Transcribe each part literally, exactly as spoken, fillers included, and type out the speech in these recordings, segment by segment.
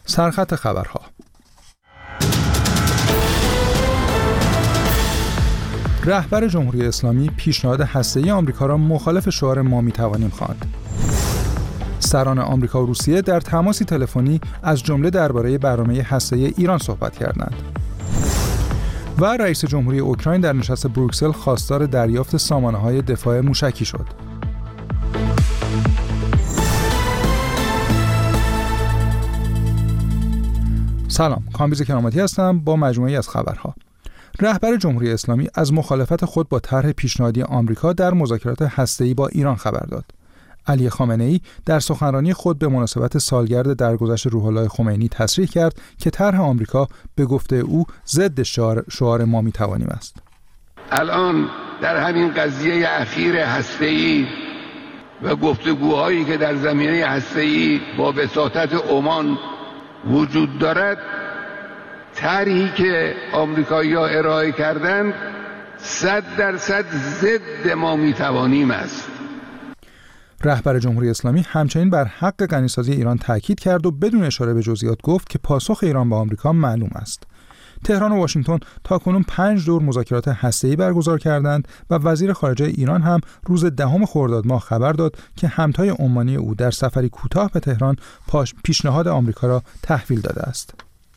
سرخط خبرها. رهبر جمهوری اسلامی پیشنهاد هسته‌ای آمریکا را مخالف شعار ما می‌توانیم خواند. سران آمریکا و روسیه در تماسی تلفنی از جمله درباره برنامه هسته‌ای ایران صحبت کردند. و رئیس جمهوری اوکراین در نشست بروکسل خواستار دریافت سامانه‌های دفاع موشکی شد. سلام، کامبیز کرامتی هستم با مجموعه‌ای از خبرها. رهبر جمهوری اسلامی از مخالفت خود با طرح پیشنهادی آمریکا در مذاکرات هسته‌ای با ایران خبر داد. علی خامنه‌ای در سخنرانی خود به مناسبت سالگرد درگذشت روح الله خمینی تصریح کرد که طرح آمریکا به گفته او ضد شعار, شعار ما می‌توانیم است. الان در همین قضیه اخیر هسته‌ای و گفتگوهایی که در زمینه هسته‌ای با وساطت عمان وجود دارد، طرحی که آمریکایی‌ها ارائه کردند صد درصد ضد ما می‌توانیم است. رهبر جمهوری اسلامی همچنین بر حق غنیسازی ایران تاکید کرد و بدون اشاره به جزئیات گفت که پاسخ ایران به آمریکا معلوم است. تهران و واشنگتن تاکنون پنج دور مذاکرات هسته‌ای برگزار کردند و وزیر خارجه ایران هم روز دهم خرداد ماه خبر داد که همتای عمانی او در سفری کوتاه به تهران پیشنهاد آمریکا را تحویل داده است.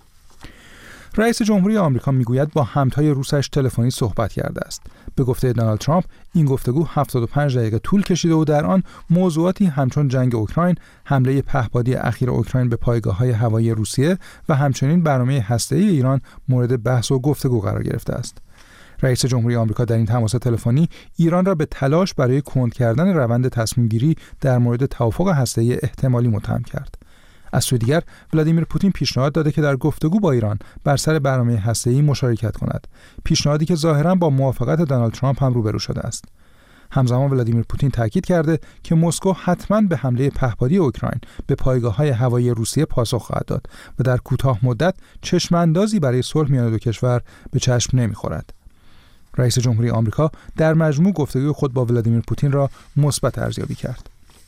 رئیس جمهوری آمریکا میگوید با همتای روسش تلفنی صحبت کرده است. به گفته دونالد ترامپ این گفتگو هفتاد و پنج دقیقه طول کشیده و در آن موضوعاتی همچون جنگ اوکراین، حمله پهپادی اخیر اوکراین به پایگاه‌های هوایی روسیه و همچنین برنامه هسته‌ای ایران مورد بحث و گفتگو قرار گرفته است. رئیس جمهوری آمریکا در این تماس تلفنی ایران را به تلاش برای کند کردن روند تصمیم‌گیری در مورد توافق هسته‌ای احتمالی متهم کرد. از سوی دیگر ولادیمیر پوتین پیشنهاد داده که در گفتگو با ایران بر سر برنامه هسته‌ای مشارکت کند، پیشنهادی که ظاهراً با موافقت دونالد ترامپ هم روبرو شده است. همزمان ولادیمیر پوتین تاکید کرده که مسکو حتماً به حمله پهپادی اوکراین به پایگاه‌های هوایی روسیه پاسخ خواهد داد و در کوتاه مدت چشم‌اندازی برای صلح میان دو کشور به چشم نمی‌خورد. رئیس جمهوری آمریکا در مجموع گفتگوی خود با ولادیمیر پوتین را مثبت ارزیابی کرد.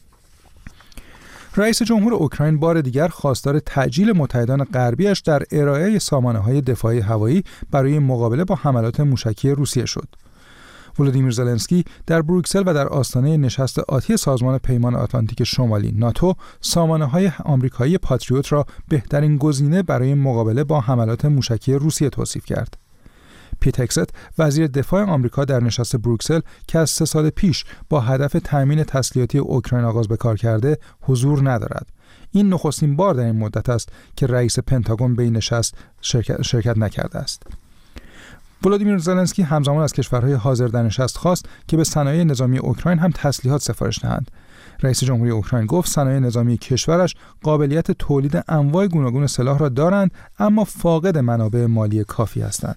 رئیس جمهور اوکراین بار دیگر خواستار تعجیل متحدان غربیش در ارائه سامانه‌های دفاعی هوایی برای مقابله با حملات موشکی روسیه شد. ولودیمیر زلنسکی در بروکسل و در آستانه نشست آتی سازمان پیمان آتلانتیک شمالی ناتو سامانه‌های آمریکایی پاتریوت را بهترین گزینه برای مقابله با حملات موشکی روسیه توصیف کرد. پیت هگست وزیر دفاع آمریکا در نشست بروکسل که از سه سال پیش با هدف تأمین تسلیحاتی اوکراین آغاز به کار کرده حضور ندارد. این نخستین بار در این مدت است که رئیس پنتاگون به این نشست شرکت, شرکت نکرده است. ولودیمیر زلنسکی همزمان از کشورهای حاضر در نشست خواست که به صنایع نظامی اوکراین هم تسلیحات سفارش دهند. رئیس جمهوری اوکراین گفت صنایع نظامی کشورش قابلیت تولید انواع گوناگون سلاح را دارند اما فاقد منابع مالی کافی هستند.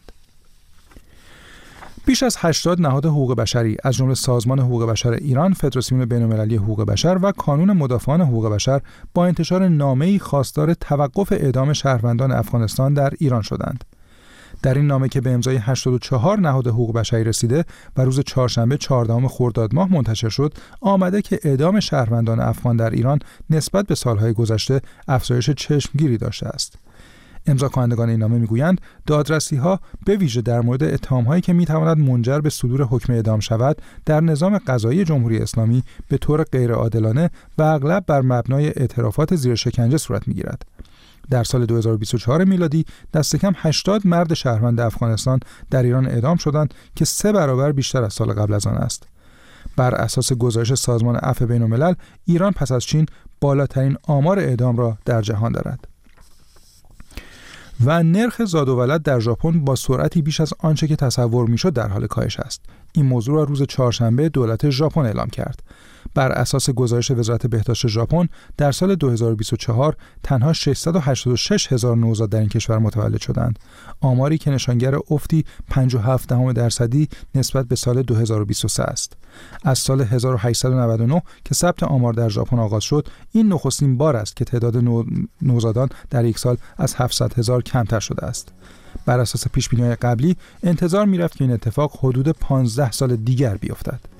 بیش از هشتاد نهاد حقوق بشری از جمله سازمان حقوق بشر ایران، فدراسیون بین‌المللی حقوق بشر و کانون مدافعان حقوق بشر با انتشار نامه‌ای خواستار توقف اعدام شهروندان افغانستان در ایران شدند. در این نامه که به امضای هشتاد و چهار نهاد حقوق بشری رسیده و روز چهارشنبه چهاردهم خرداد ماه منتشر شد، آمده که اعدام شهروندان افغان در ایران نسبت به سالهای گذشته افزایش چشمگیری داشته است. امضا کنندگان این نامه میگویند دادرسی‌ها به ویژه در مورد اتهام‌هایی که می‌تواند منجر به صدور حکم اعدام شود در نظام قضایی جمهوری اسلامی به طور غیرعادلانه و اغلب بر مبنای اعترافات زیر شکنجه صورت می‌گیرد. در سال دو هزار و بیست و چهار میلادی دست کم هشتاد مرد شهروند افغانستان در ایران اعدام شدند که سه برابر بیشتر از سال قبل از آن است. بر اساس گزارش سازمان عفو بین‌الملل، ایران پس از چین بالاترین آمار اعدام را در جهان دارد. و نرخ زاد و ولد در ژاپن با سرعتی بیش از آنچه که تصور میشد در حال کاهش است. این موضوع را روز چهارشنبه دولت ژاپن اعلام کرد. بر اساس گزارش وزارت بهداشت ژاپن در سال دو هزار و بیست و چهار تنها ششصد و هشتاد و شش هزار نوزاد در این کشور متولد شدند، آماری که نشانگر افتی پنجاه و هفت دهم درصدی نسبت به سال دو هزار و بیست و سه است. از سال هزار و هشتصد و نود و نه که ثبت آمار در ژاپن آغاز شد، این نخستین بار است که تعداد نو... نوزادان در یک سال از هفتصد هزار کمتر شده است. بر اساس پیش‌بینی‌های قبلی انتظار می‌رفت که این اتفاق حدود پانزده سال دیگر بیفتد.